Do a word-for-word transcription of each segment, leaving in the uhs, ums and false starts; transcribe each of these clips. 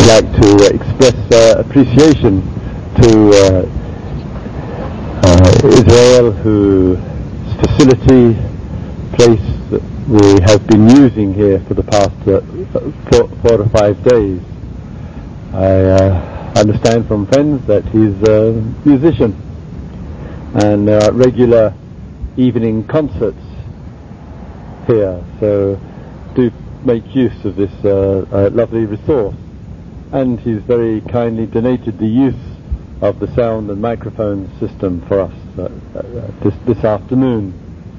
like to express uh, appreciation to uh, uh, Israel, whose facility, place that we have been using here for the past uh, four, four or five days. I uh, understand from friends that he's a musician, and there are regular evening concerts here, so do make use of this uh, uh, lovely resource. And he's very kindly donated the use of the sound and microphone system for us uh, uh, this, this afternoon.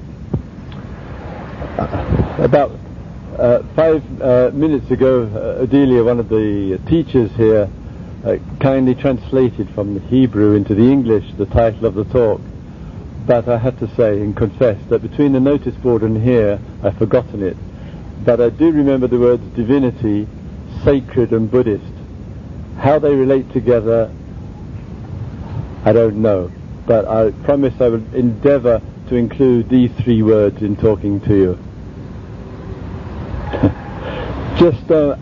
Uh, about uh, five uh, minutes ago, uh, Adelia, one of the teachers here, uh, kindly translated from the Hebrew into the English the title of the talk. But I have to say and confess that between the notice board and here, I've forgotten it. But I do remember the words divinity, sacred and Buddhist. How they relate together, I don't know. But I promise I will endeavour to include these three words in talking to you. just uh,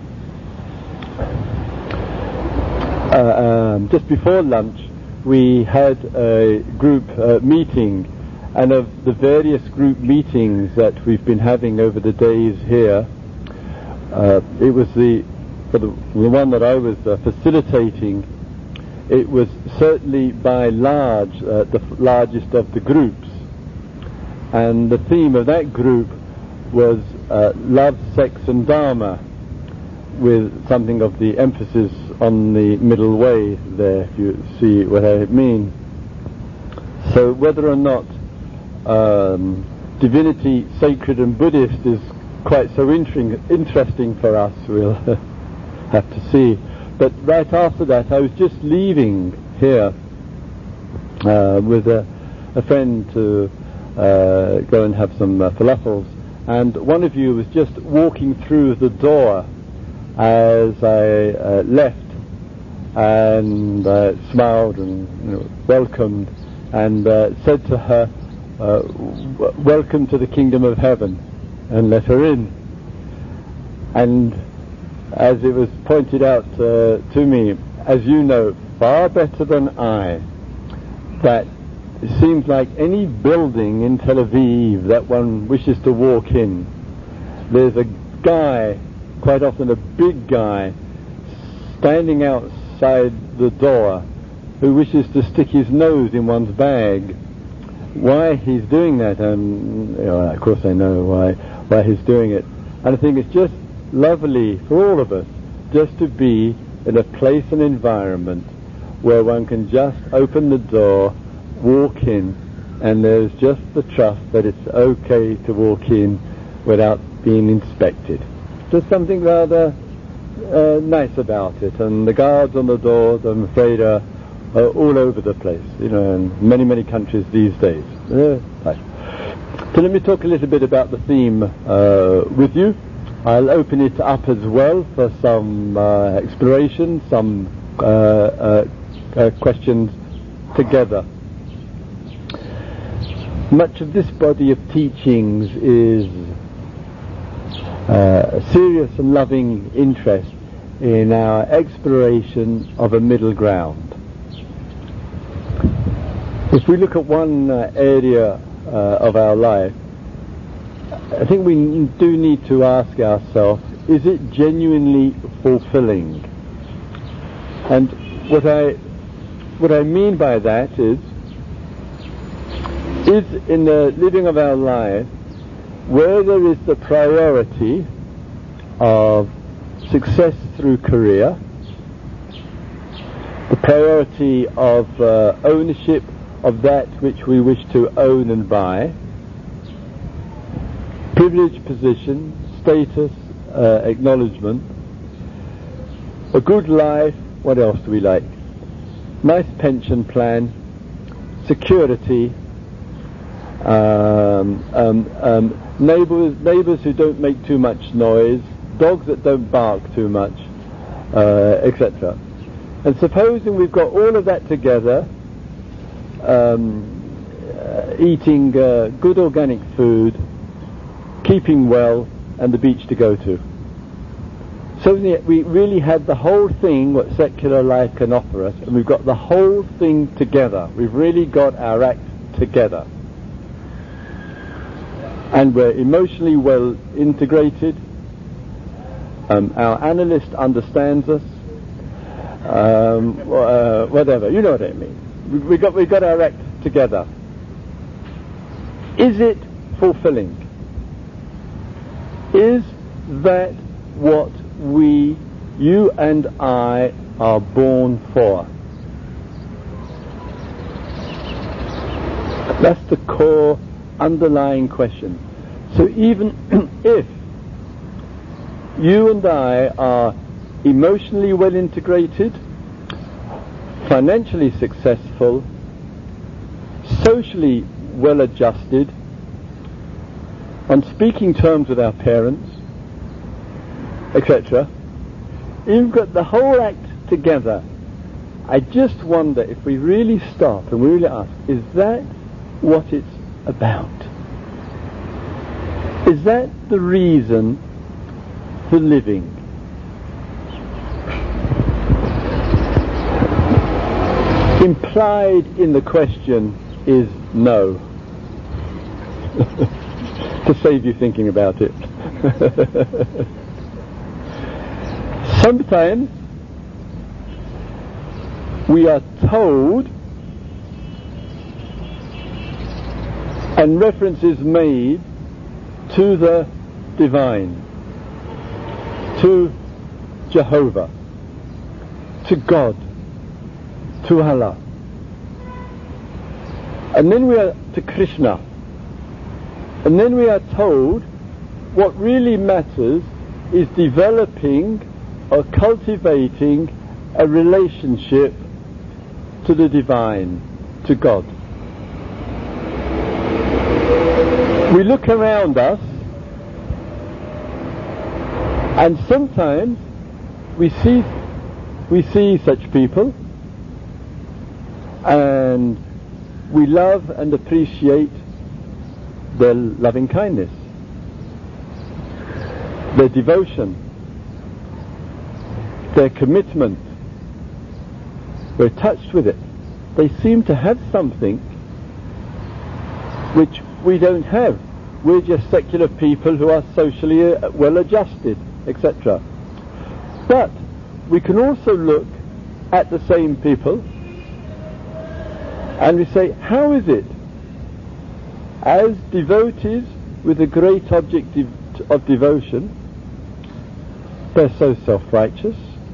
uh, um, just before lunch, we had a group uh, meeting, and of the various group meetings that we've been having over the days here, uh, it was the for the, the one that I was uh, facilitating. It was certainly by large uh, the f- largest of the groups, and the theme of that group was uh, love, sex and Dharma, with something of the emphasis on the middle way there, if you see what I mean. So whether or not um, divinity, sacred and Buddhist is quite so inter- interesting for us, we'll have to see. But right after that, I was just leaving here uh, with a, a friend to uh, go and have some uh, falafels, and one of you was just walking through the door as I uh, left, and uh, smiled and you know, welcomed, and uh, said to her, uh, w- welcome to the kingdom of heaven, and let her in. And as it was pointed out uh, to me, as you know far better than I, that it seems like any building in Tel Aviv that one wishes to walk in, there's a guy, quite often a big guy, standing outside the door who wishes to stick his nose in one's bag. Why he's doing that, and you know, of course I know why why he's doing it. And I think it's just lovely for all of us just to be in a place and environment where one can just open the door, walk in, and there's just the trust that it's okay to walk in without being inspected. There's something rather uh, nice about it, and the guards on the doors, I'm afraid, are, are all over the place, you know, in many, many countries these days. Uh, right. So let me talk a little bit about the theme uh, with you. I'll open it up as well for some uh, exploration, some uh, uh, uh, questions together. Much of this body of teachings is uh, a serious and loving interest in our exploration of a middle ground. If we look at one uh, area uh, of our life, I think we do need to ask ourselves, is it genuinely fulfilling? And what I what I mean by that is, is in the living of our life, where there is the priority of success through career, the priority of uh, ownership of that which we wish to own and buy, privileged position, status, uh, acknowledgement, a good life, what else do we like? Nice pension plan, security, um, um, um, neighbours, neighbours who don't make too much noise, dogs that don't bark too much, uh, et cetera. And supposing we've got all of that together, um, uh, eating uh, good organic food, keeping well, and the beach to go to. So that we really had the whole thing, what secular life can offer us, and we've got the whole thing together. We've really got our act together. And we're emotionally well integrated. Um, our analyst understands us. Um, uh, whatever, you know what I mean. We, we got we got our act together. Is it fulfilling? Is that what we, you and I, are born for? That's the core underlying question. So even if you and I are emotionally well integrated, financially successful, socially well adjusted, on speaking terms with our parents, et cetera, you've got the whole act together. I just wonder if we really stop and we really ask, is that what it's about? Is that the reason for living? Implied in the question is no. To save you thinking about it. Sometimes we are told, and reference is made to the divine, to Jehovah, to God, to Allah. And then we are to Krishna. And then we are told what really matters is developing or cultivating a relationship to the divine, to God. We look around us, and sometimes we see we see such people, and we love and appreciate their loving kindness, their devotion, their commitment. We're touched with it. They seem to have something which we don't have. We're just secular people who are socially uh, well adjusted, et cetera. But we can also look at the same people and we say, how is it, as devotees with a great object de- of devotion, they're so self-righteous,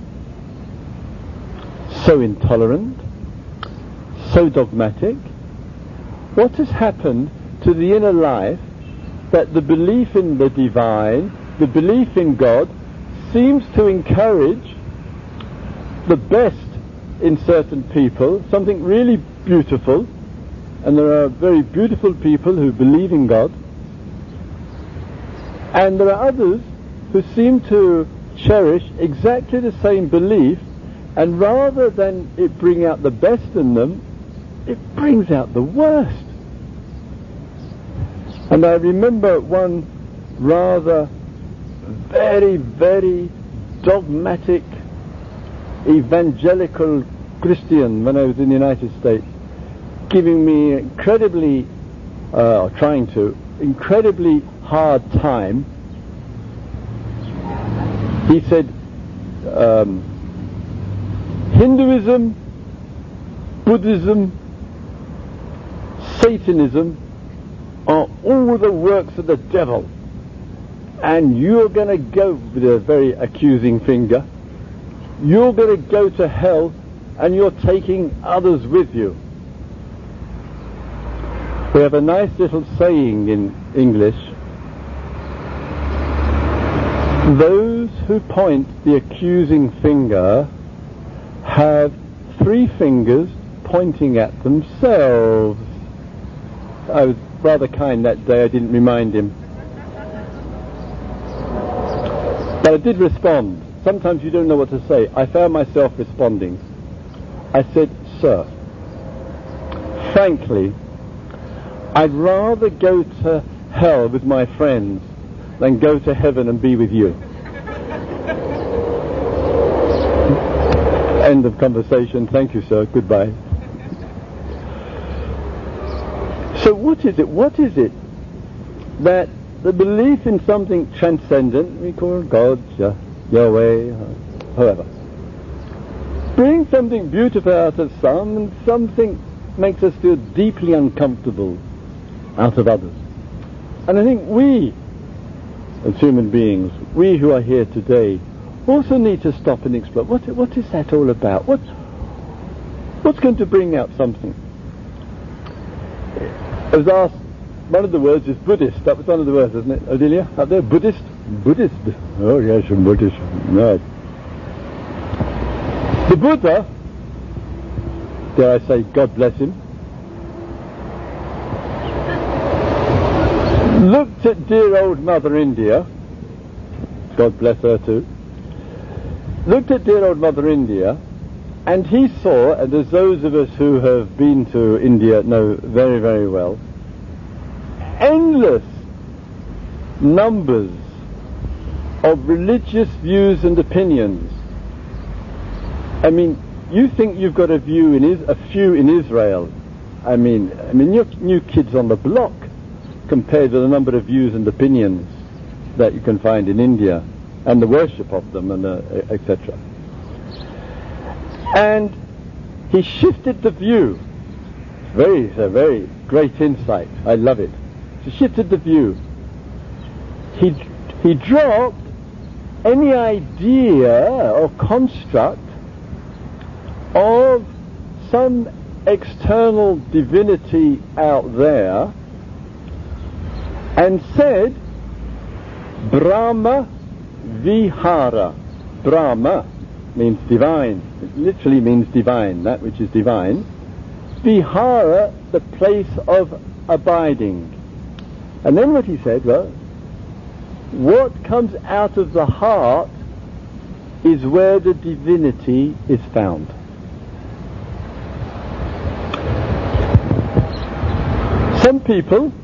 so intolerant, so dogmatic? What has happened to the inner life that the belief in the divine, the belief in God, seems to encourage the best in certain people, something really beautiful, and there are very beautiful people who believe in God, and there are others who seem to cherish exactly the same belief, and rather than it bring out the best in them, it brings out the worst. And I remember one rather very, very dogmatic evangelical Christian when I was in the United States, giving me incredibly, uh, or trying to, incredibly hard time. He said, um, Hinduism, Buddhism, Satanism are all the works of the devil, and you're going to go, with a very accusing finger, you're going to go to hell, and you're taking others with you. We have a nice little saying in English: those who point the accusing finger have three fingers pointing at themselves. I was rather kind that day, I didn't remind him. But I did respond. Sometimes you don't know what to say. I found myself responding. I said, sir, frankly, I'd rather go to hell with my friends than go to heaven and be with you. End of conversation. Thank you, sir. Goodbye. So what is it? What is it that the belief in something transcendent, we call it God, Yah- Yahweh, whoever, brings something beautiful out of some, and something makes us feel deeply uncomfortable out of others? And I think we, as human beings, we who are here today, also need to stop and explore, what, what is that all about? What, what's going to bring out something? I was asked, one of the words is Buddhist. That was one of the words, isn't it, Odelia? Up there, Buddhist? Buddhist. Oh yes, I'm Buddhist. Right. The Buddha, dare I say, God bless him, looked at dear old Mother India, God bless her too, looked at dear old Mother India, and he saw, and as those of us who have been to India know very, very well, endless numbers of religious views and opinions. I mean, you think you've got a view in Is- a few in Israel. I mean, I mean, you're new kids on the block compared to the number of views and opinions that you can find in India, and the worship of them, and uh, et cetera. And he shifted the view. Very, it's a very great insight. I love it. He shifted the view. He he dropped any idea or construct of some external divinity out there, and said Brahma Vihara. Brahma means divine. It literally means divine, that which is divine. Vihara, the place of abiding. And then what he said, well, what comes out of the heart is where the divinity is found. Some people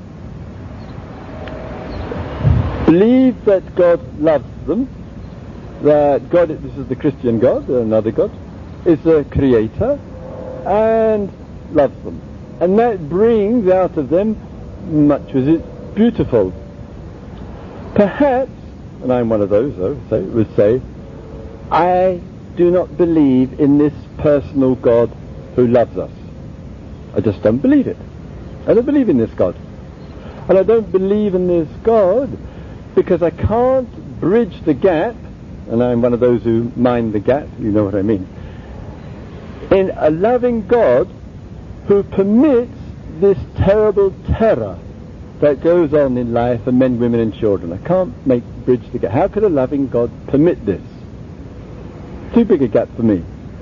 believe that God loves them, that God, this is the Christian God, another God, is the creator and loves them. And that brings out of them much as is beautiful. Perhaps, and I'm one of those though, so would say, I do not believe in this personal God who loves us. I just don't believe it. I don't believe in this God. And I don't believe in this God because I can't bridge the gap, and I'm one of those who mind the gap, you know what I mean, in a loving God who permits this terrible terror that goes on in life for men, women and children. I can't make bridge the gap. How could a loving God permit this? Too big a gap for me.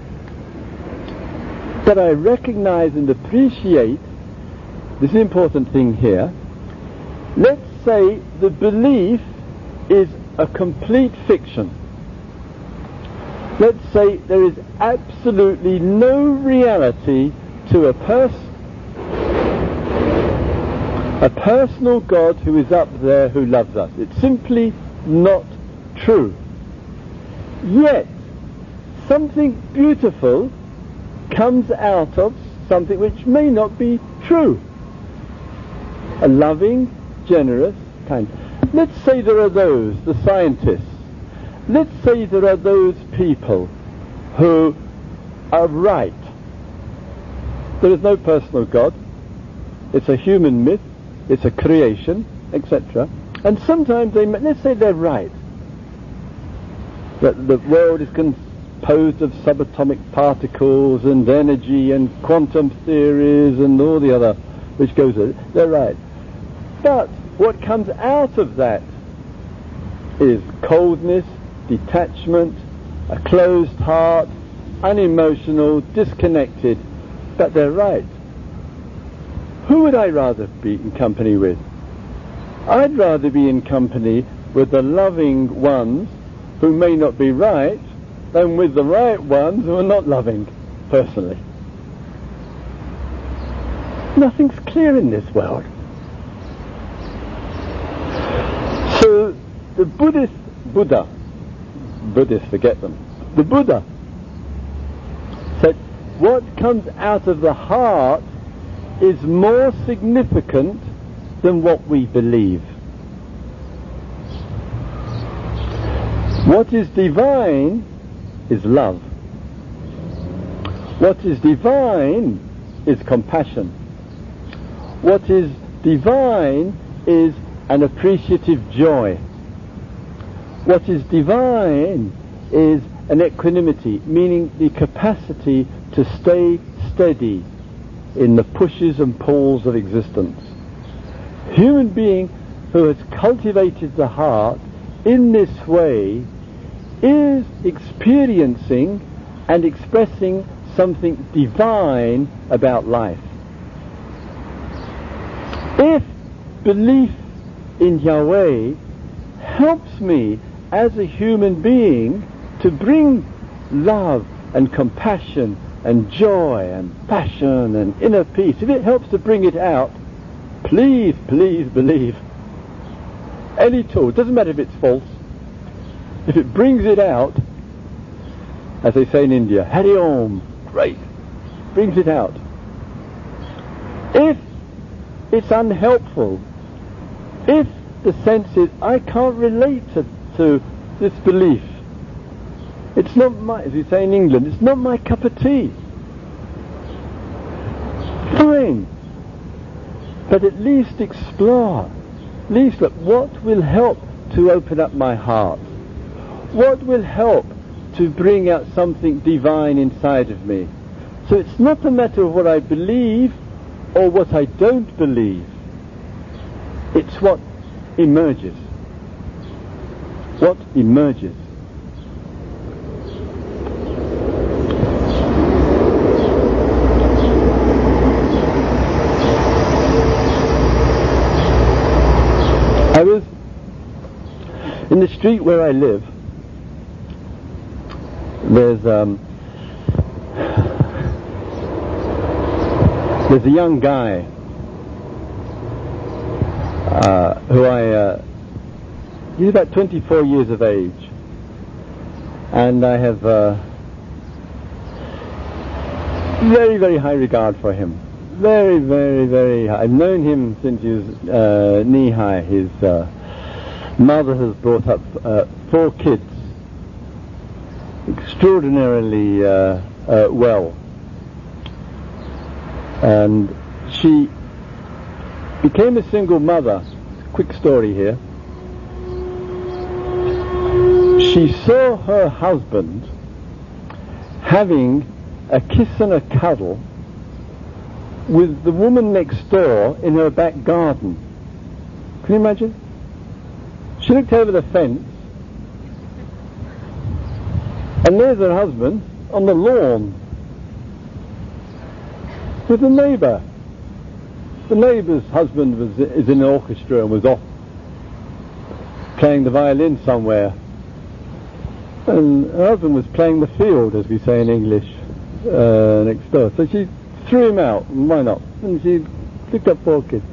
But I recognize and appreciate, this is the important thing here, let's say the belief is a complete fiction. Let's say there is absolutely no reality to a person, a personal God who is up there who loves us. It's simply not true. Yet, something beautiful comes out of something which may not be true. A loving, generous kind. Let's say there are those, the scientists, let's say there are those people who are right. There is no personal God. It's a human myth. It's a creation, et cetera. And sometimes they, let's say they're right. That the world is composed of subatomic particles and energy and quantum theories and all the other which goes with it. They're right. But what comes out of that is coldness, detachment, a closed heart, unemotional, disconnected. But they're right. Who would I rather be in company with? I'd rather be in company with the loving ones who may not be right than with the right ones who are not loving, personally. Nothing's clear in this world. So the Buddhist Buddha, Buddhists forget them, the Buddha what comes out of the heart is more significant than what we believe. What is divine is love. What is divine is compassion. What is divine is an appreciative joy. What is divine is an equanimity, meaning the capacity to stay steady in the pushes and pulls of existence. Human being who has cultivated the heart in this way is experiencing and expressing something divine about life. If belief in Yahweh helps me as a human being to bring love and compassion and joy and passion and inner peace, if it helps to bring it out, please, please believe. Any tool, it doesn't matter if it's false, if it brings it out, as they say in India, Hari Om, great, brings it out. If it's unhelpful, if the sense is, I can't relate to, to this belief, it's not my, as we say in England, it's not my cup of tea. Fine. But at least explore. At least look, what will help to open up my heart? What will help to bring out something divine inside of me? So it's not a matter of what I believe or what I don't believe. It's what emerges. What emerges. I was in the street where I live. There's um, there's a young guy uh, who I uh, he's about twenty-four years of age, and I have uh, very very high regard for him. Very, very, very high. I've known him since he was uh, knee-high. His uh, mother has brought up uh, four kids extraordinarily uh, uh, well. And she became a single mother. Quick story here. She saw her husband having a kiss and a cuddle with the woman next door in her back garden. Can you imagine? She looked over the fence, and there's her husband on the lawn with the neighbour. The neighbour's husband was is in the orchestra and was off playing the violin somewhere, and her husband was playing the field, as we say in English, uh, next door. So she threw him out, and why not? And she picked up four kids.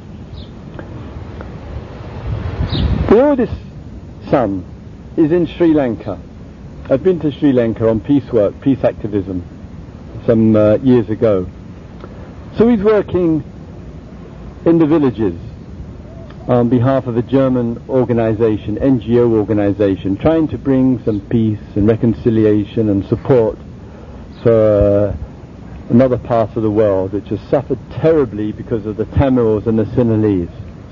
The oldest son is in Sri Lanka. I've been to Sri Lanka on peace work, peace activism, some uh, years ago. So he's working in the villages on behalf of a German organisation, N G O organisation, trying to bring some peace and reconciliation and support for uh, another part of the world which has suffered terribly because of the Tamils and the Sinhalese.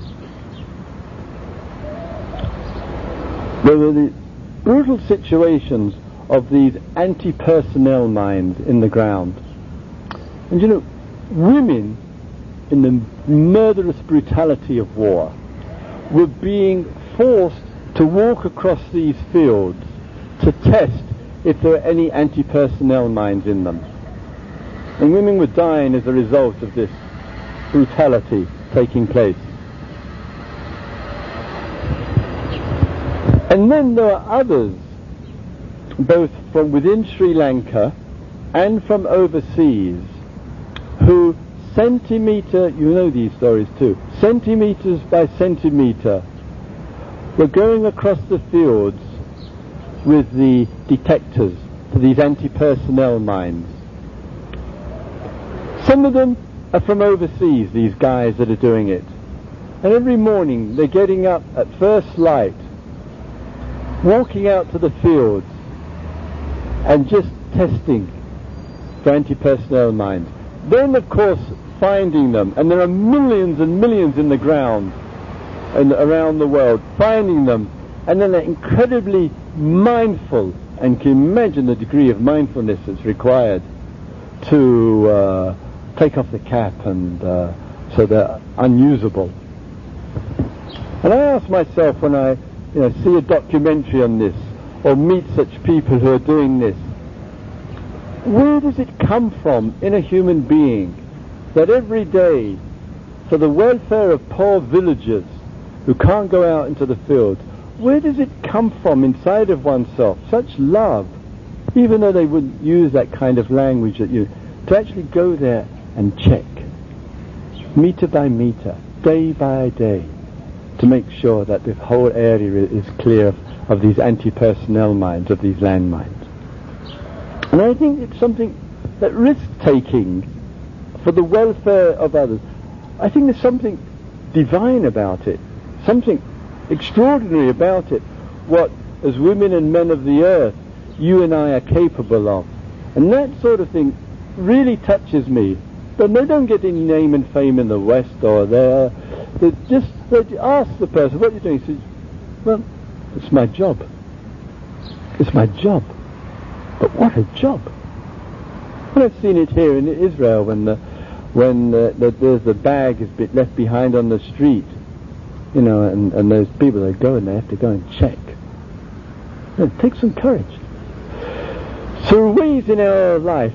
There were the brutal situations of these anti-personnel mines in the ground. And you know, women in the murderous brutality of war were being forced to walk across these fields to test if there were any anti-personnel mines in them. And women were dying as a result of this brutality taking place. And then there are others, both from within Sri Lanka and from overseas, who centimetre, you know these stories too, centimetres by centimetre, were going across the fields with the detectors to these anti-personnel mines. Some of them are from overseas, these guys that are doing it. And every morning they're getting up at first light, walking out to the fields and just testing for anti-personnel mines. Then, of course, finding them, and there are millions and millions in the ground and around the world, finding them, and then they're incredibly mindful, and can imagine the degree of mindfulness that's required to uh, take off the cap, and uh, so they're unusable. And I ask myself, when I you know, see a documentary on this, or meet such people who are doing this, where does it come from in a human being that every day, for the welfare of poor villagers who can't go out into the fields, where does it come from inside of oneself, such love, even though they wouldn't use that kind of language that you, to actually go there and check, meter by meter, day by day, to make sure that the whole area is clear of, of these anti-personnel mines, of these landmines. And I think it's something that risk-taking for the welfare of others, I think there's something divine about it, something extraordinary about it, what, as women and men of the earth, you and I are capable of. And that sort of thing really touches me. But they don't get any name and fame in the West or there. They just they ask the person, what are you doing? He says, well, it's my job. It's my job. But what a job. Well, I've seen it here in Israel when the, when the, the, there's the bag is bit left behind on the street, you know, and, and those people, they go and they have to go and check. It takes some courage. So there are ways in our life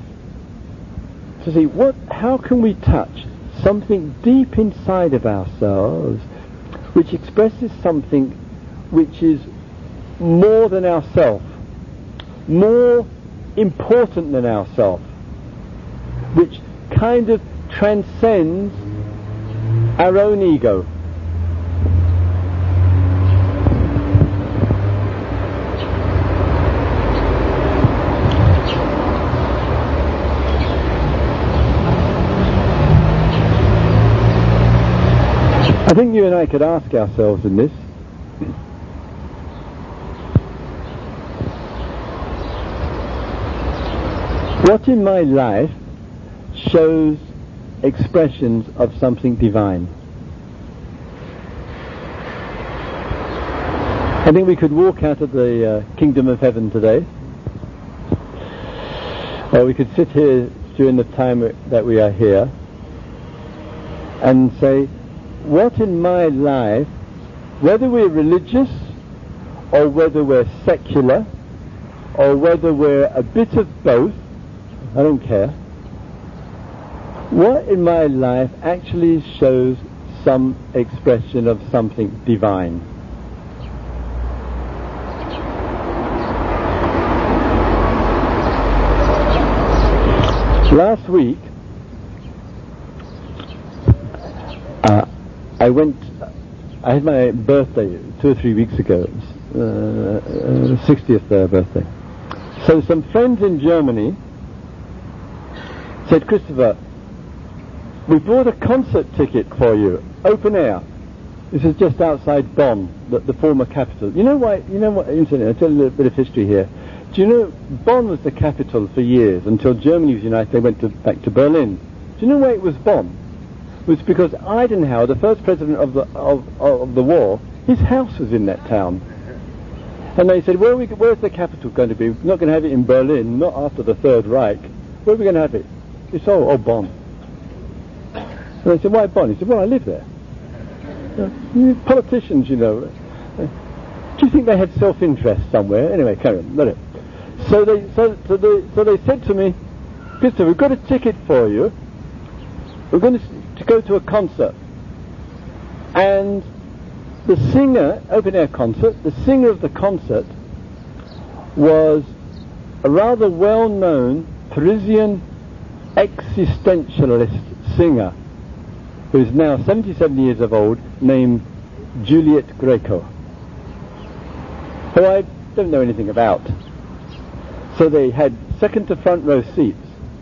to see what, how can we touch something deep inside of ourselves which expresses something which is more than ourself, more important than ourself, which kind of transcends our own ego. I think you and I could ask ourselves in this, what in my life shows expressions of something divine? I think we could walk out of the uh, kingdom of heaven today, or we could sit here during the time that we are here and say, what in my life, whether we're religious or whether we're secular or whether we're a bit of both, I don't care, what in my life actually shows some expression of something divine? Last week, uh, I went, I had my birthday two or three weeks ago, uh, uh, sixtieth uh, birthday. So some friends in Germany said, Christopher, we bought a concert ticket for you, open air. This is just outside Bonn, the, the former capital. You know why, you know what, incidentally, I'll tell you a little bit of history here. Do you know, Bonn was the capital for years, until Germany was united, they went to, back to Berlin. Do you know why it was Bonn? It was because Eisenhower, the first president of the, of, of the war, his house was in that town. And they said, Where are we, where's the capital going to be? We're not going to have it in Berlin, not after the Third Reich. Where are we going to have it? He said, oh, oh, Bonn. And they said, why Bonn? He said, well, I live there. Uh, politicians, you know. Uh, do you think they had self-interest somewhere? Anyway, carry on, let it. So they, so, so, they, so they said to me, Christopher, we've got a ticket for you. We're going to, to go to a concert. And the singer, open-air concert, the singer of the concert was a rather well-known Parisian existentialist singer who is now seventy-seven years of old, named Juliet Greco, who I don't know anything about. So they had second to front row seats.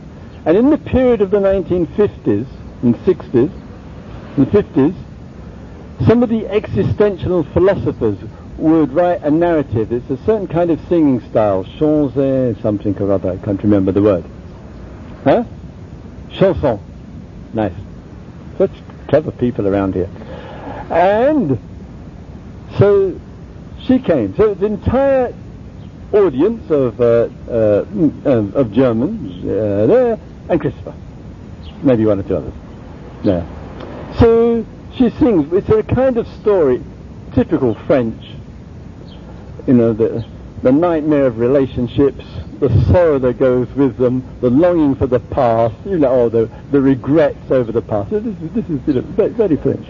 And in the period of the nineteen fifties and sixties and fifties, some of the existential philosophers would write a narrative. It's a certain kind of singing style, chanson, something or other, I can't remember the word. Huh? Chanson. Nice. Such clever people around here. And so she came. So the entire audience of uh, uh, uh, of Germans uh, there, and Christopher, maybe one or two others. Yeah. So she sings. It's a kind of story, typical French. You know, the the nightmare of relationships, the sorrow that goes with them, the longing for the past. You know, or the the regrets over the past. This is this is you know, very, very French.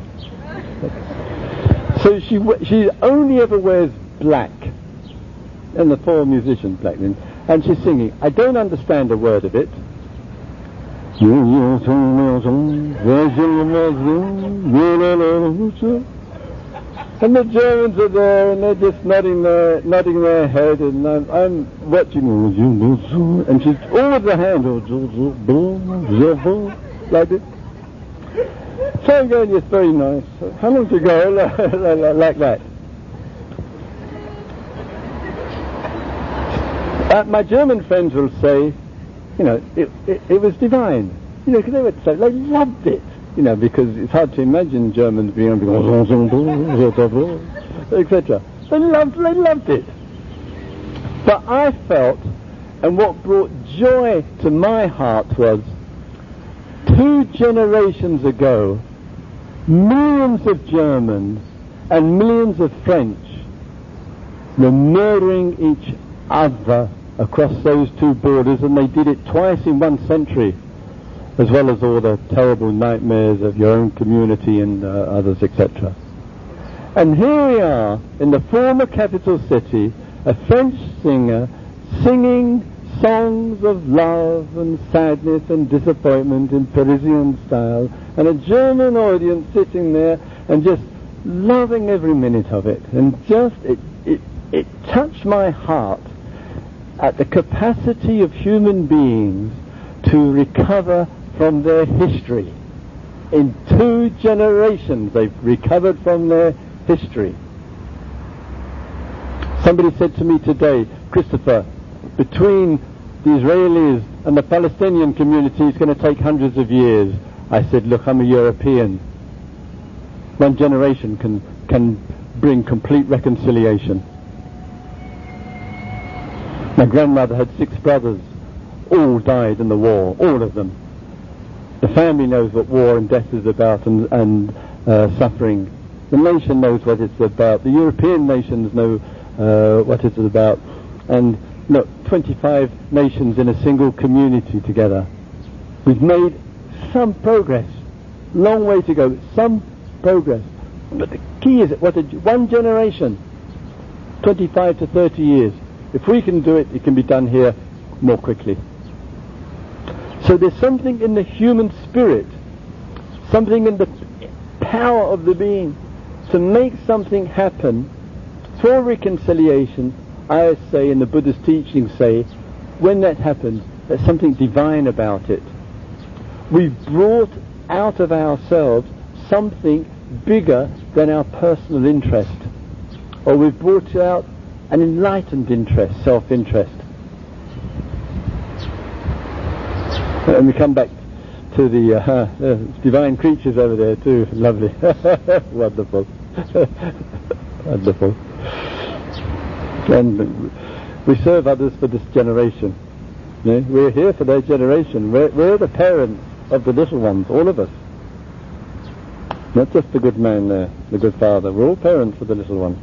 So she she only ever wears black. And the poor musician black then, and she's singing. I don't understand a word of it. And the Germans are there, and they're just nodding their nodding their head, and I'm, I'm watching. And she's all with her hand like this. So I'm going, yes, very nice. How long to go? Like that. Uh, my German friends will say, you know, it, it, it was divine. You know, because they would say they loved it. You know, because it's hard to imagine Germans being able to et cetera. They loved, they loved it. But I felt, and what brought joy to my heart was, two generations ago, millions of Germans and millions of French were murdering each other across those two borders, and they did it twice in one century, as well as all the terrible nightmares of your own community and uh, others, et cetera. And here we are in the former capital city, a French singer singing songs of love and sadness and disappointment in Parisian style, and a German audience sitting there and just loving every minute of it. And just it it, it touched my heart at the capacity of human beings to recover from their history. In two generations they've recovered from their history. Somebody said to me today, Christopher, between the Israelis and the Palestinian community it's going to take hundreds of years. I said, look, I'm a European. One generation can can bring complete reconciliation. My grandmother had six brothers. All died in the war, all of them. The family knows what war and death is about, and, and uh, suffering. The nation knows what it's about. The European nations know uh, what it's about. And look, twenty-five nations in a single community together. We've made some progress. Long way to go, some progress. But the key is, what a, one generation, twenty-five to thirty years. If we can do it, it can be done here more quickly. So there's something in the human spirit, something in the power of the being to make something happen for reconciliation. I say, in the Buddha's teachings say, when that happens, there's something divine about it. We've brought out of ourselves something bigger than our personal interest, or we've brought out an enlightened interest, self-interest. And we come back to the uh, uh, divine creatures over there too. Lovely. Wonderful. Wonderful. And we serve others for this generation. Yeah? We're here for their generation. We're, we're the parents of the little ones, all of us. Not just the good man there, the good father. We're all parents of the little one.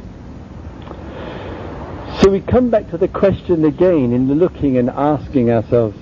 So we come back to the question again in the looking and asking ourselves,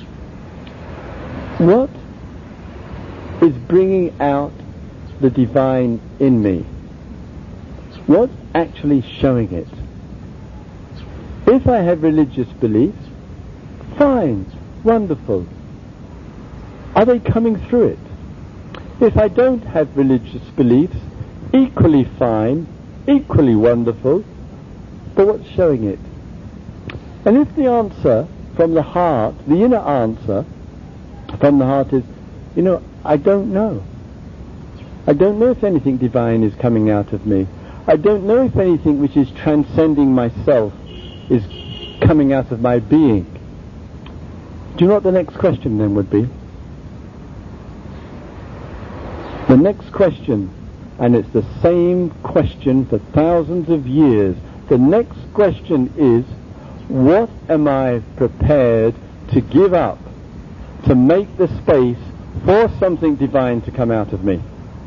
what is bringing out the divine in me? What's actually showing it? If I have religious beliefs, fine, wonderful. Are they coming through it? If I don't have religious beliefs, equally fine, equally wonderful, but what's showing it? And if the answer from the heart, the inner answer, from the heart is, you know, I don't know. I don't know if anything divine is coming out of me. I don't know if anything which is transcending myself is coming out of my being. Do you know what the next question then would be? The next question, and it's the same question for thousands of years, the next question is, what am I prepared to give up to make the space for something divine to come out of me?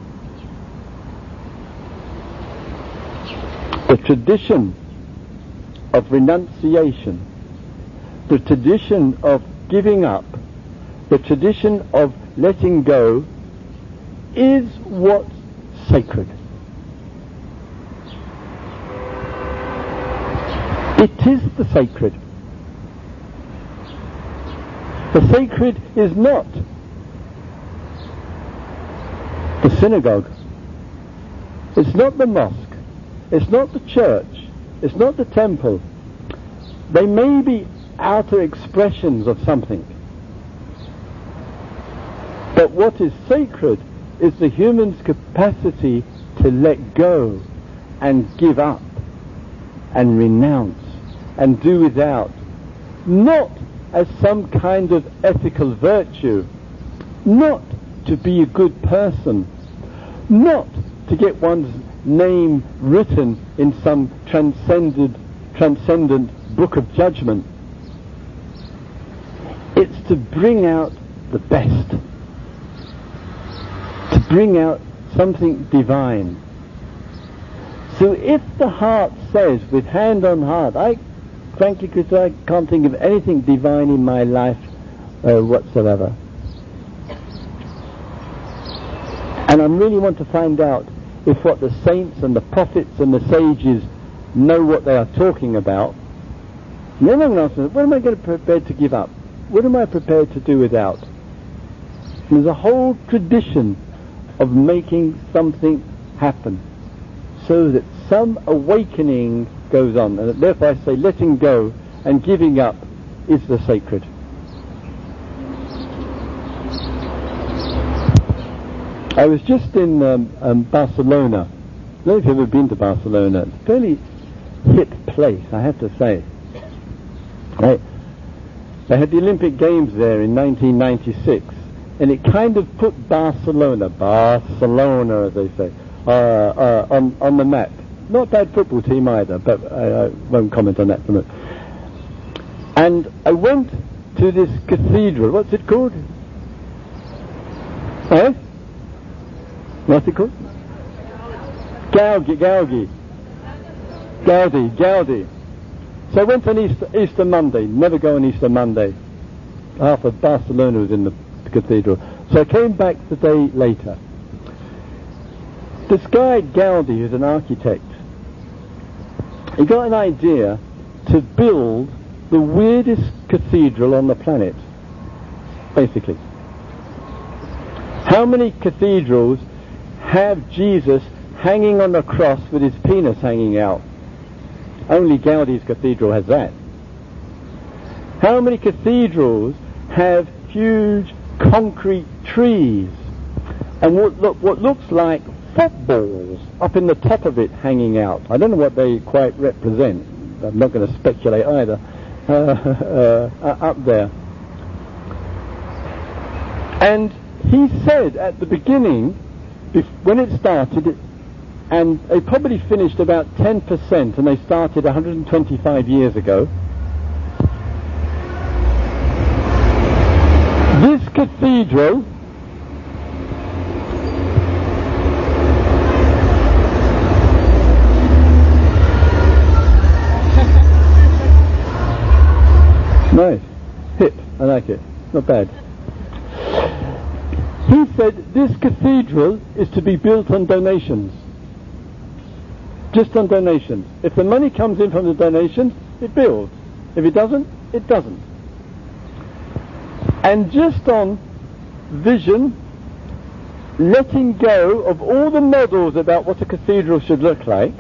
The tradition of renunciation, the tradition of giving up, the tradition of letting go is what's sacred. It is the sacred. The sacred is not the synagogue. It's not the mosque. It's not the church. It's not the temple. They may be outer expressions of something. But what is sacred is the human's capacity to let go and give up and renounce and do without, not as some kind of ethical virtue, not to be a good person, not to get one's name written in some transcendent, transcendent book of judgment. It's to bring out the best, to bring out something divine. So if the heart says, with hand on heart, I frankly, because I can't think of anything divine in my life uh, whatsoever, and I really want to find out if what the saints and the prophets and the sages know what they are talking about, then I'm going to ask them, what am I going to be prepared to give up? What am I prepared to do without? And there's a whole tradition of making something happen so that some awakening goes on, and therefore I say letting go and giving up is the sacred. I was just in um, um, Barcelona. I don't know if you've ever been to Barcelona. It's a fairly hip place, I have to say. Right. They had the Olympic Games there in nineteen ninety-six, and it kind of put Barcelona, Barcelona as they say, uh, uh, on, on the map. Not a bad football team either, but I, I won't comment on that for a minute. And I went to this cathedral. What's it called? Eh? What's it called? Gaudi, Gaudi. Gaudi, Gaudi. So I went on Easter, Easter Monday. Never go on Easter Monday. Half of Barcelona was in the cathedral. So I came back the day later. This guy Gaudi, who's an architect, he got an idea to build the weirdest cathedral on the planet, basically. How many cathedrals have Jesus hanging on the cross with his penis hanging out? Only Gaudi's cathedral has that. How many cathedrals have huge concrete trees and what, look, what looks like footballs up in the top of it hanging out? I don't know what they quite represent. I'm not going to speculate either. Uh, uh, up there. And he said at the beginning, when it started, and they probably finished about ten percent, and they started one hundred twenty-five years ago, this cathedral nice, hip, I like it, not bad. He said this cathedral is to be built on donations. Just on donations. If the money comes in from the donations, it builds. If it doesn't, it doesn't. And just on vision, letting go of all the models about what a cathedral should look like,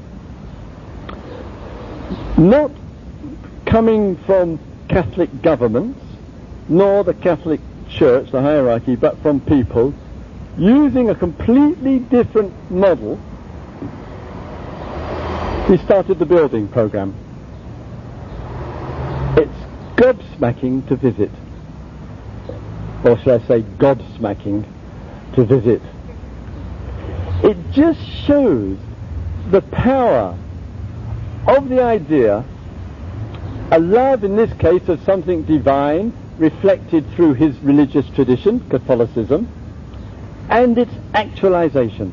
not coming from Catholic governments, nor the Catholic church, the hierarchy, but from people, using a completely different model. He started the building program. It's gobsmacking to visit. Or shall I say gobsmacking to visit. It just shows the power of the idea, a love in this case of something divine, reflected through his religious tradition, Catholicism, and its actualization.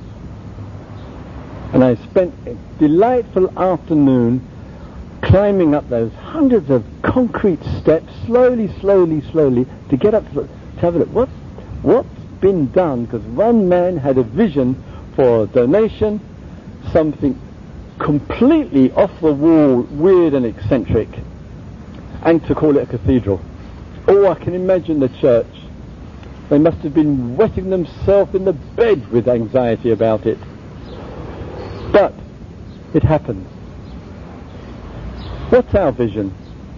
And I spent a delightful afternoon climbing up those hundreds of concrete steps, slowly, slowly, slowly, to get up to, to have a look. What, what's been done? Because one man had a vision for a donation, something completely off the wall, weird and eccentric, and to call it a cathedral. Oh, I can imagine the church. They must have been wetting themselves in the bed with anxiety about it. But it happened. What's our vision?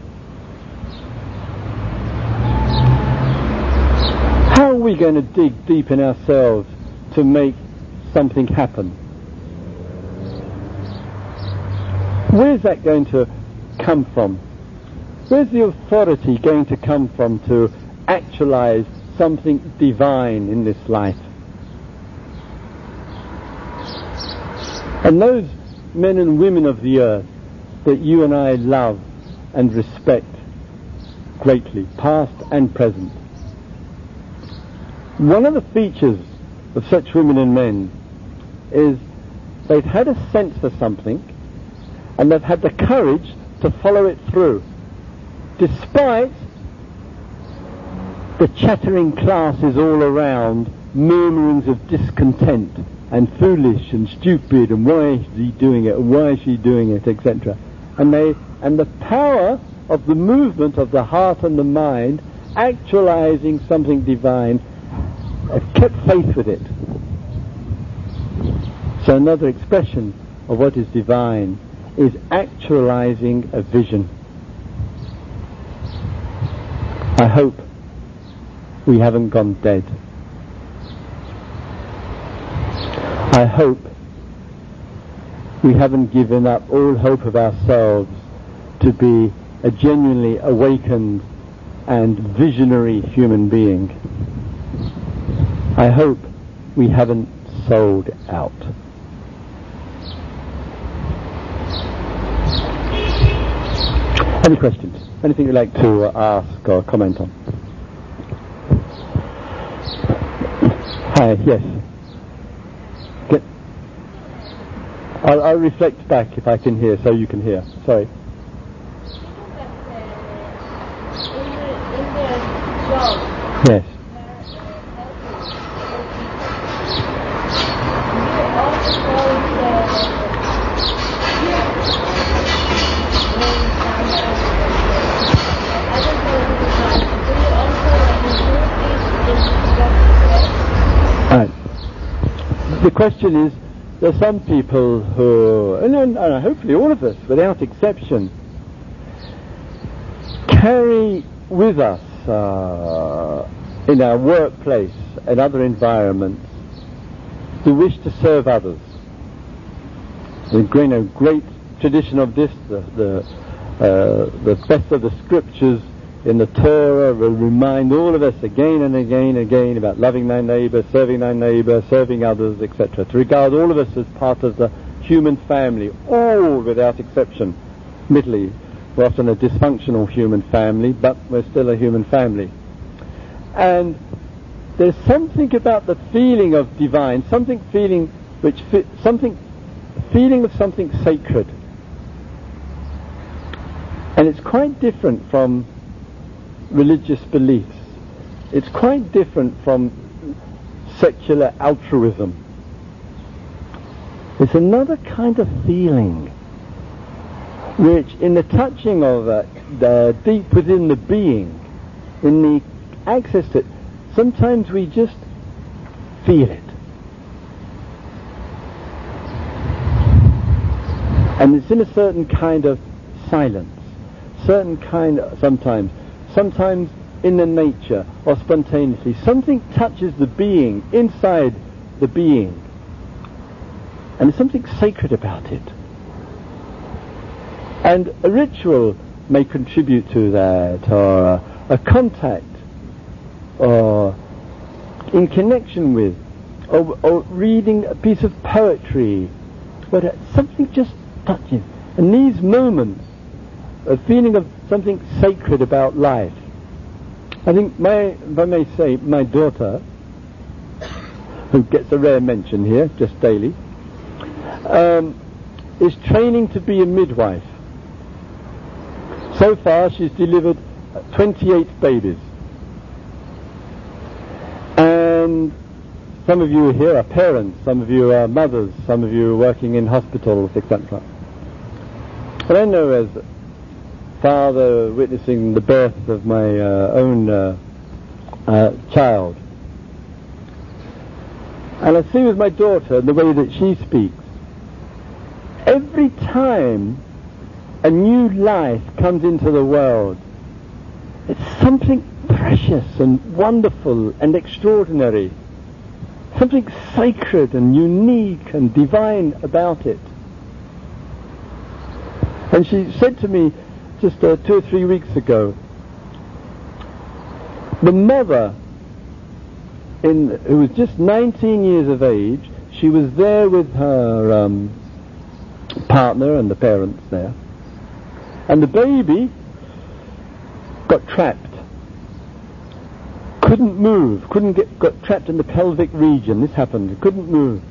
How are we going to dig deep in ourselves to make something happen? Where's that going to come from? Where's the authority going to come from to actualize something divine in this life? And those men and women of the earth that you and I love and respect greatly, past and present. One of the features of such women and men is they've had a sense for something and they've had the courage to follow it through, despite the chattering classes all around, murmurings of discontent and foolish and stupid and why is he doing it and why is she doing it, et cetera. And they and the power of the movement of the heart and the mind actualizing something divine, have kept faith with it. So another expression of what is divine is actualizing a vision. I hope we haven't gone dead. I hope we haven't given up all hope of ourselves to be a genuinely awakened and visionary human being. I hope we haven't sold out. Any questions? Anything you'd like to uh, ask or comment on? Hi, yes. Get, I'll, I'll reflect back if I can hear, so you can hear. Sorry. Yes. The question is, there are some people who, and, and hopefully all of us, without exception, carry with us uh, in our workplace and other environments the wish to serve others. There's been a great tradition of this. The, the, uh, the best of the scriptures in the Torah will remind all of us again and again and again about loving thy neighbour, serving thy neighbour, serving others, et cetera. To regard all of us as part of the human family, all without exception. Admittedly, we're often a dysfunctional human family, but we're still a human family. And there's something about the feeling of divine, something feeling which fi- something feeling of something sacred. And it's quite different from religious beliefs. It's quite different from secular altruism. It's another kind of feeling which, in the touching of uh, the deep within the being, in the access to it, sometimes we just feel it. And it's in a certain kind of silence, certain kind of, sometimes Sometimes in the nature or spontaneously, something touches the being, inside the being, and there's something sacred about it. And a ritual may contribute to that, or a, a contact, or in connection with, or, or reading a piece of poetry, but something just touching. And these moments, a feeling of something sacred about life. I think, my, if I may say, my daughter, who gets a rare mention here, just daily, um, is training to be a midwife. So far she's delivered twenty-eight babies. And some of you here are parents, some of you are mothers, some of you are working in hospitals, et cetera. But I know as father witnessing the birth of my uh, own uh, uh, child, and I see with my daughter the way that she speaks, every time a new life comes into the world, it's something precious and wonderful and extraordinary, something sacred and unique and divine about it. And she said to me just uh, two or three weeks ago, the mother, in, who was just nineteen years of age, she was there with her um, partner and the parents there, and the baby got trapped, couldn't move, couldn't get, got trapped in the pelvic region. This happened, couldn't move,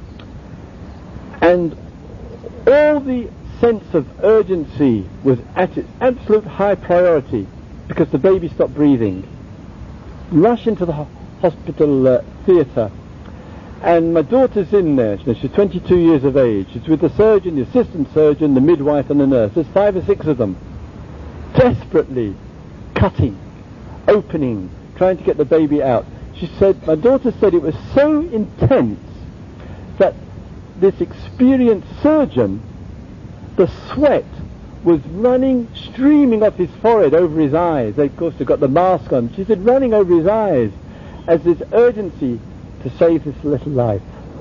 and all the sense of urgency was at its absolute high priority because the baby stopped breathing. Rush into the ho- hospital uh, theatre, and my daughter's in there. She's twenty-two years of age. She's with the surgeon, the assistant surgeon, the midwife and the nurse. There's five or six of them, desperately cutting, opening, trying to get the baby out. She said, my daughter said it was so intense that this experienced surgeon, the sweat was running, streaming off his forehead over his eyes. They, of course, they've got the mask on. She said, running over his eyes as this urgency to save this little life.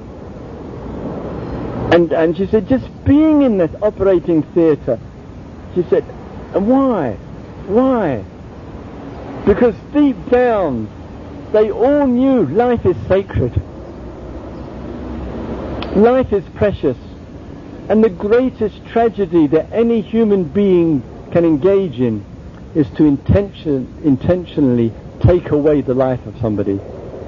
And and she said, just being in that operating theatre, she said, and why? Why? Because deep down, they all knew life is sacred. Life is precious. And the greatest tragedy that any human being can engage in is to intention, intentionally take away the life of somebody.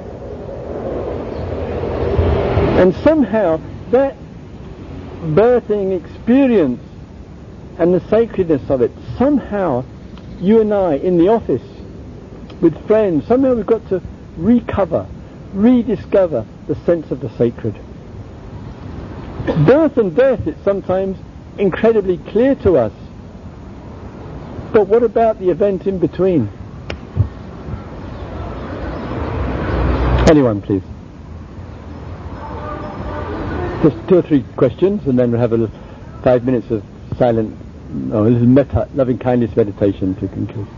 And somehow that birthing experience and the sacredness of it, somehow you and I in the office with friends, somehow we've got to recover, rediscover the sense of the sacred. Birth and death, it's sometimes incredibly clear to us. But what about the event in between? Anyone, please? Just two or three questions, and then we'll have a little five minutes of silent, or a little metta, loving kindness meditation to conclude.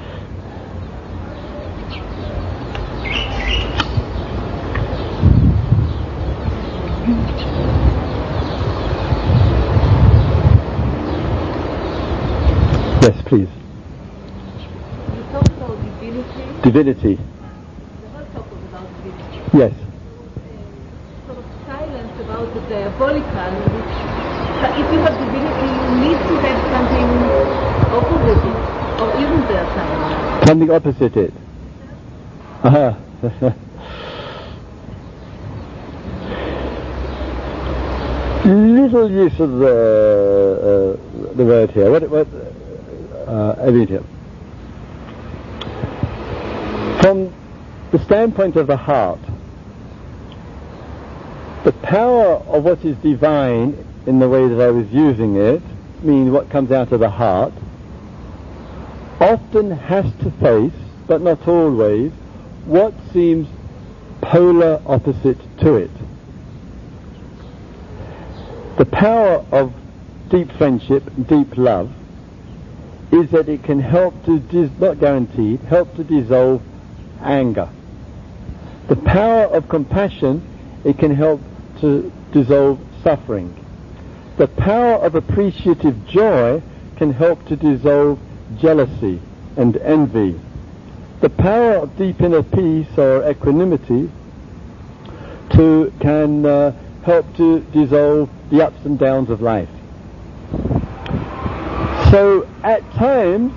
Yes, please. You talk about divinity. Divinity. The whole talk was about divinity. Yes. Uh, sort of silence about the diabolical, which, if you have divinity, you need to have something opposite it, or isn't there something? Something opposite it. Uh-huh. Little use of the uh, the word here. What? What? Uh, Evidia. From the standpoint of the heart, the power of what is divine, in the way that I was using it, meaning what comes out of the heart, often has to face, but not always, what seems polar opposite to it. The power of deep friendship, deep love, is that it can help to, dis- not guaranteed, help to dissolve anger. The power of compassion, it can help to dissolve suffering. The power of appreciative joy can help to dissolve jealousy and envy. The power of deep inner peace or equanimity to, can uh, help to dissolve the ups and downs of life. So at times,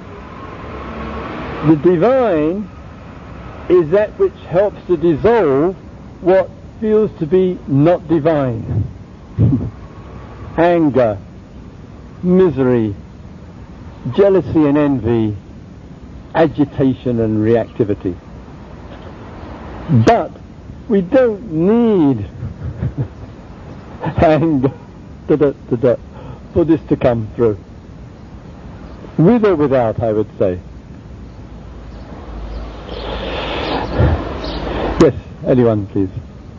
the divine is that which helps to dissolve what feels to be not divine. Anger, misery, jealousy and envy, agitation and reactivity. But we don't need anger da, da, da, da, for this to come through. With or without, I would say. Yes, anyone, please.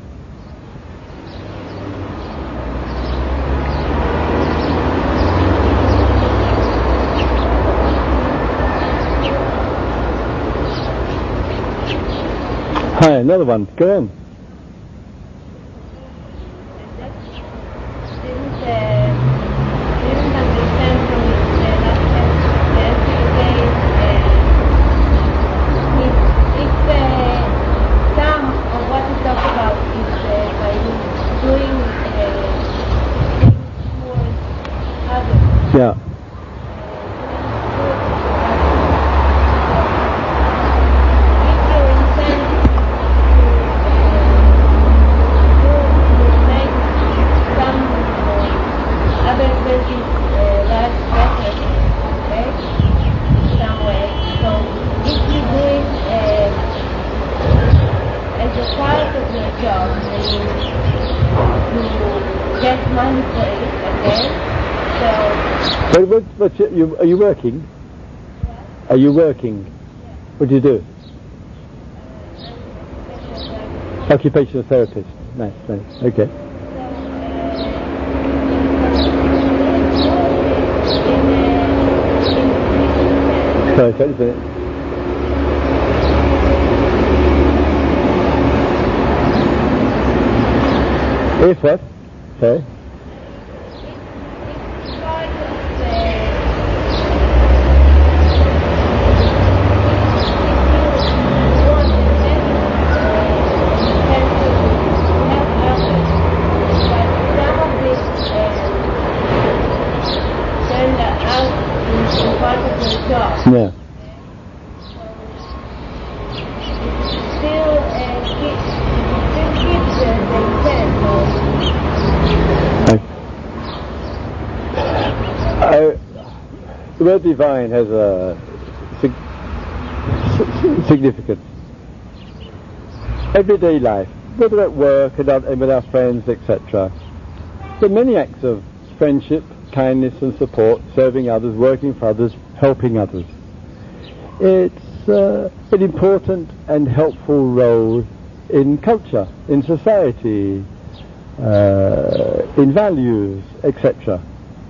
Hi, another one. Go on. Yeah. But what, what's your, you, are you working? Yeah. Are you working? Yeah. What do you do? Uh, Occupational therapist. Nice, nice. Okay. Sorry, sorry, sorry. If what? Sorry. Yeah. Still, uh, keep, still keep the, the intent, I, the word divine has a sig- significance. Everyday life, whether at work and, and with our friends, et cetera. There are many acts of friendship, kindness and support, serving others, working for others, helping others. It's uh, an important and helpful role in culture, in society, uh, in values, et cetera.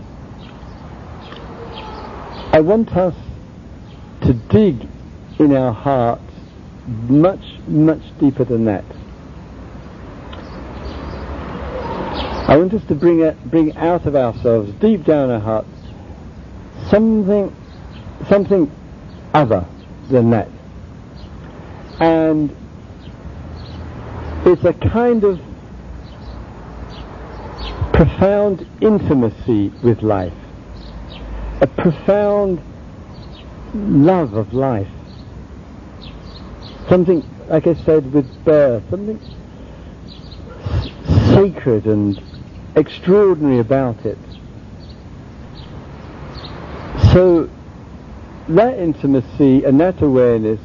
I want us to dig in our hearts much, much deeper than that. I want us to bring it, bring out of ourselves, deep down our hearts, something, something other than that. And it's a kind of profound intimacy with life, a profound love of life, something, like I said, with birth, something s- sacred and extraordinary about it. So that intimacy and that awareness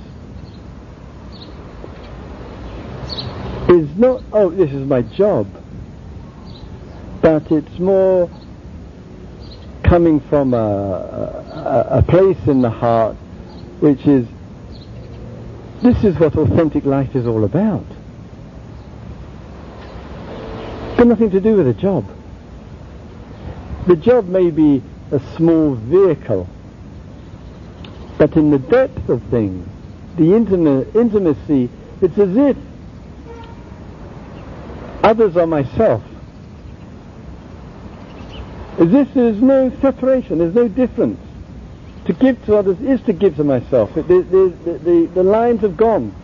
is not, oh, this is my job, but it's more coming from a, a, a place in the heart which is, this is what authentic life is all about. It's got nothing to do with a job. The job may be a small vehicle But in the depth of things, the intima- intimacy, it's as if others are myself. As if there's no separation, there's no difference. To give to others is to give to myself. The, the, the, the, the lines have gone.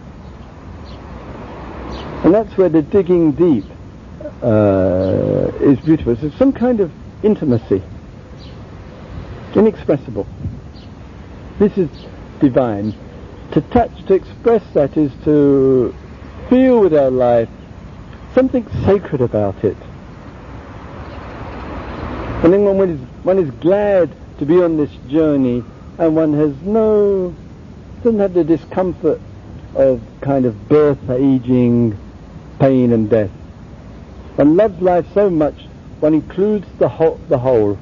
And that's where the digging deep uh, is beautiful. It's some kind of intimacy. Inexpressible. This is divine. To touch, to express that is to feel with our life something sacred about it. And then one is, one is glad to be on this journey, and one has no, doesn't have the discomfort of kind of birth, aging, pain and death. One loves life so much, one includes the whole. The whole.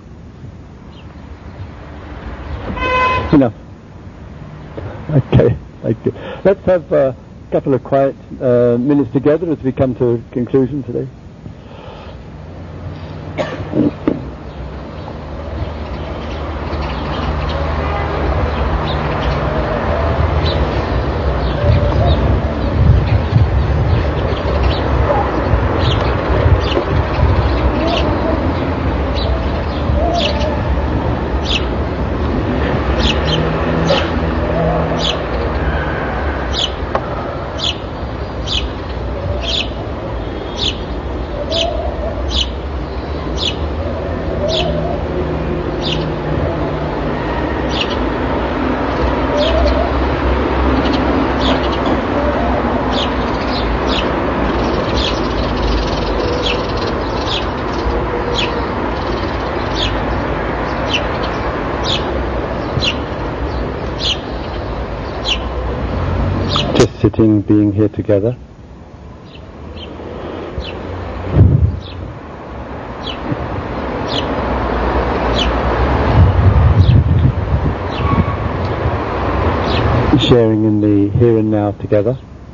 Enough. Okay, thank you. Let's have a couple of quiet uh, minutes together as we come to a conclusion today. Sitting, being here together. Sharing in the here and now together.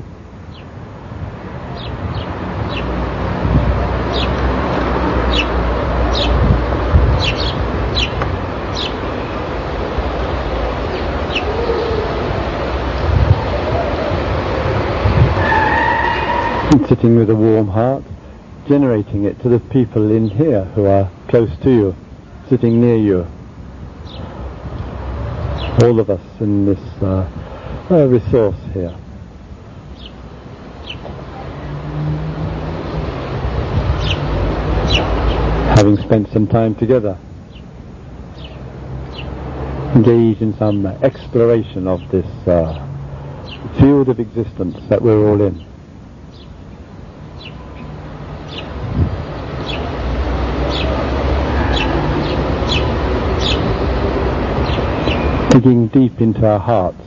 Sitting with a warm heart, generating it to the people in here who are close to you, sitting near you. All of us in this uh, uh, resource here. Having spent some time together, engaged in some exploration of this uh, field of existence that we're all in. Digging deep into our hearts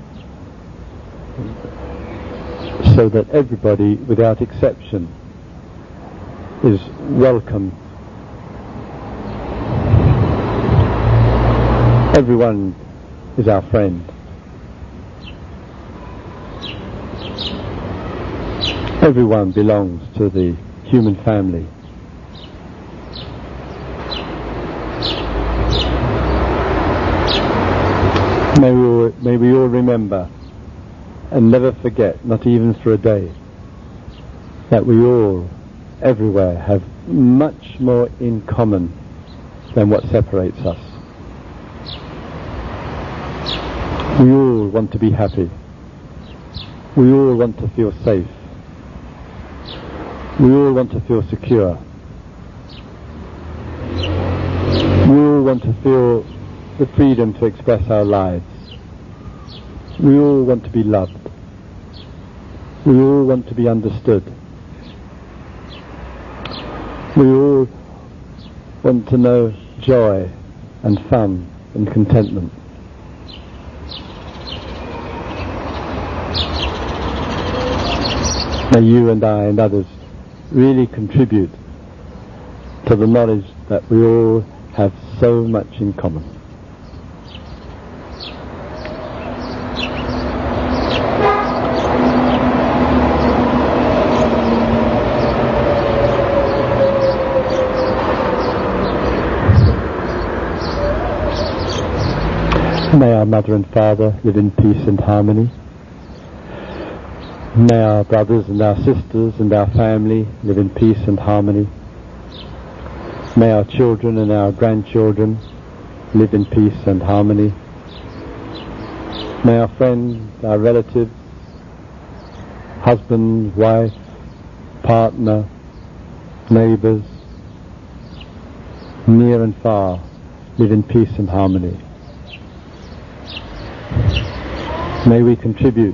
so that everybody, without exception, is welcome. Everyone is our friend. Everyone belongs to the human family. May we, all, may we all remember and never forget, not even for a day, that we all, everywhere, have much more in common than what separates us. We all want to be happy. We all want to feel safe. We all want to feel secure. We all want to feel the freedom to express our lives. We all want to be loved. We all want to be understood. We all want to know joy and fun and contentment. May you and I and others really contribute to the knowledge that we all have so much in common. May our mother and father live in peace and harmony. May our brothers and our sisters and our family live in peace and harmony. May our children and our grandchildren live in peace and harmony. May our friends, our relatives, husband, wife, partner, neighbours, near and far, live in peace and harmony. May we contribute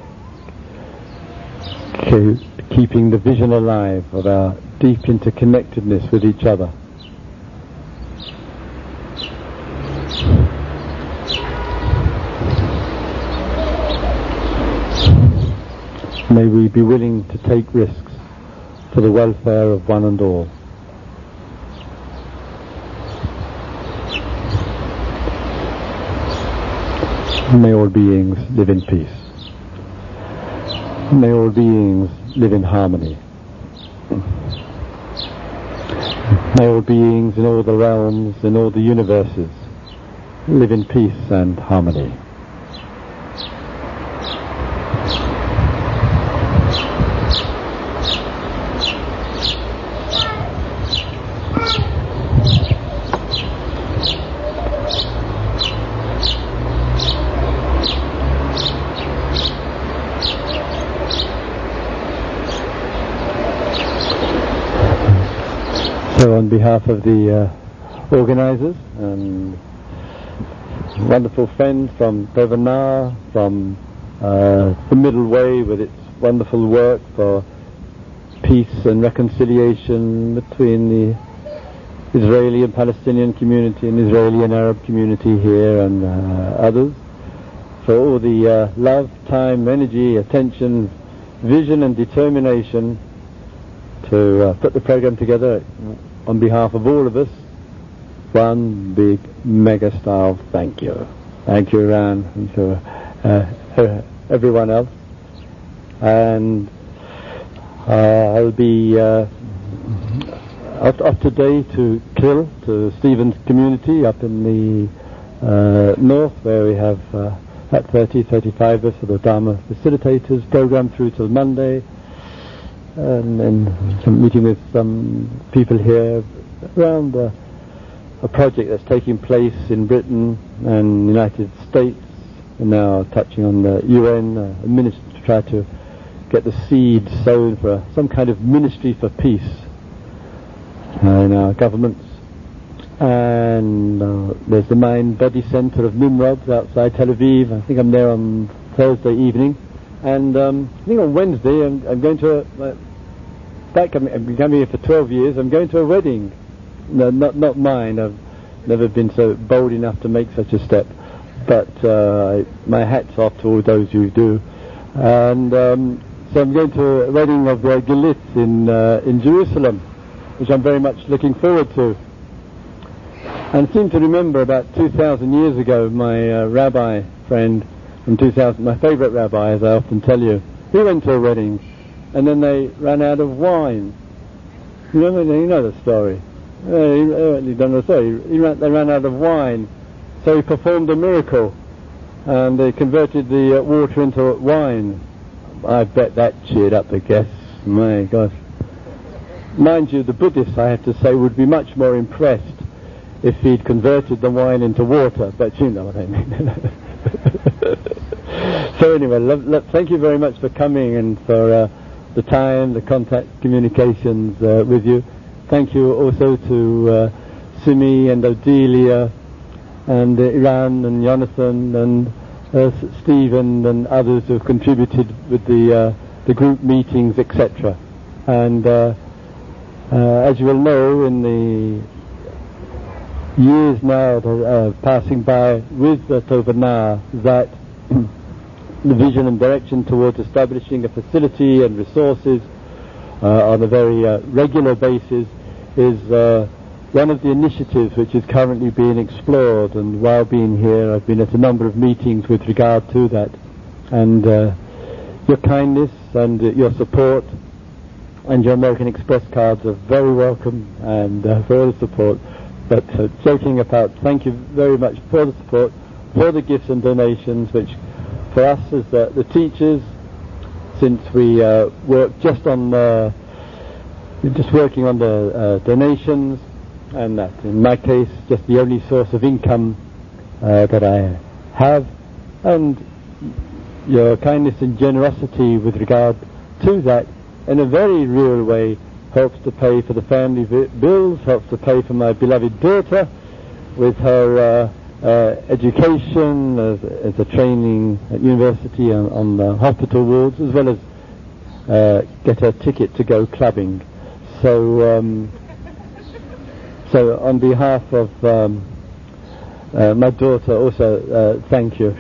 to keeping the vision alive of our deep interconnectedness with each other. May we be willing to take risks for the welfare of one and all. May all beings live in peace. May all beings live in harmony. May all beings in all the realms, in all the universes, live in peace and harmony. So on behalf of the uh, organisers and wonderful friends from Dovenar, from uh, the Middle Way with its wonderful work for peace and reconciliation between the Israeli and Palestinian community and Israeli and Arab community here and uh, others, for all the uh, love, time, energy, attention, vision and determination to uh, put the program together. On behalf of all of us, one big mega style thank you. Thank you, Ran, and to uh, everyone else. And uh, I'll be uh, up, up today to Kill, to Stephen's community up in the uh, north, where we have uh, at thirty, thirty-five of us for the Dharma facilitators program through till Monday. And then some meeting with some people here around uh, a project that's taking place in Britain and the United States, and now touching on the U N, uh, a ministry to try to get the seed sown for some kind of ministry for peace uh, in our governments. And uh, there's the Mind Body Centre of Nimrod outside Tel Aviv. I think I'm there on Thursday evening. And um, I think on Wednesday I'm, I'm going to, uh, back, I'm, I've been coming here for twelve years, I'm going to a wedding. No, not not mine, I've never been so bold enough to make such a step. But uh, my hat's off to all those who do. And um, so I'm going to a wedding of the Gilitz in, uh, in Jerusalem, which I'm very much looking forward to. And I seem to remember about two thousand years ago, my uh, rabbi friend, from two thousand, my favourite rabbi, as I often tell you, he went to a wedding, and then they ran out of wine. You know, you know the story. Uh, he, he done the story. He ran, they ran out of wine, so he performed a miracle, and they converted the uh, water into wine. I bet that cheered up the guests. My gosh. Mind you, the Buddhists, I have to say, would be much more impressed if he'd converted the wine into water, but you know what I mean. So anyway, love, love, thank you very much for coming and for uh, the time, the contact, communications uh, with you. Thank you also to uh, Simi and Odelia and uh, Iran and Jonathan and uh, Stephen and others who have contributed with the uh, the group meetings, et cetera. And uh, uh, as you will know, in the years now uh, passing by with uh, Dovenar, that the vision and direction towards establishing a facility and resources uh, on a very uh, regular basis is uh, one of the initiatives which is currently being explored. And while being here, I've been at a number of meetings with regard to that. And uh, your kindness and uh, your support and your American Express cards are very welcome, and uh, for all the support. But uh, joking apart, thank you very much for the support. for the gifts and donations, which for us as the, the teachers, since we uh, work just on uh, just working on the uh, donations, and that in my case just the only source of income uh, that I have, and your kindness and generosity with regard to that in a very real way helps to pay for the family vi- bills, helps to pay for my beloved daughter with her uh, uh, education as, as a training at university on, on the hospital wards, as well as uh, get her ticket to go clubbing. So, um, so on behalf of um, uh, my daughter, also uh, thank you.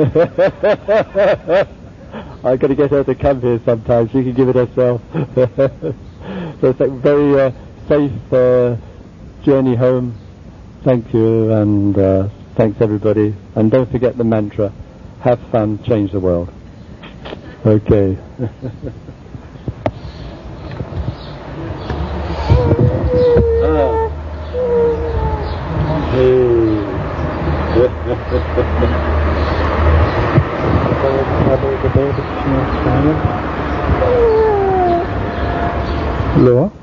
I've got to get her to come here sometime. She can give it herself. So it's a very uh, safe uh, journey home. Thank you, and uh, thanks everybody. And don't forget the mantra: have fun, change the world. Okay. Ah. Hey. לא.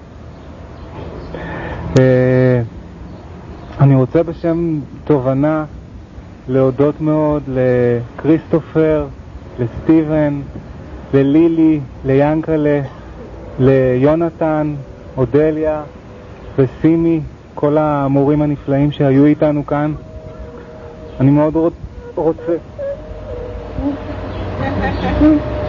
אני רוצה בשם תובנה להודות מאוד לקריסטופר, לסטיבן, ללילי, ליאנקלה, ליונתן, אודליה וסימי, כל המורים הנפלאים שהיו איתנו כאן. אני מאוד רוצה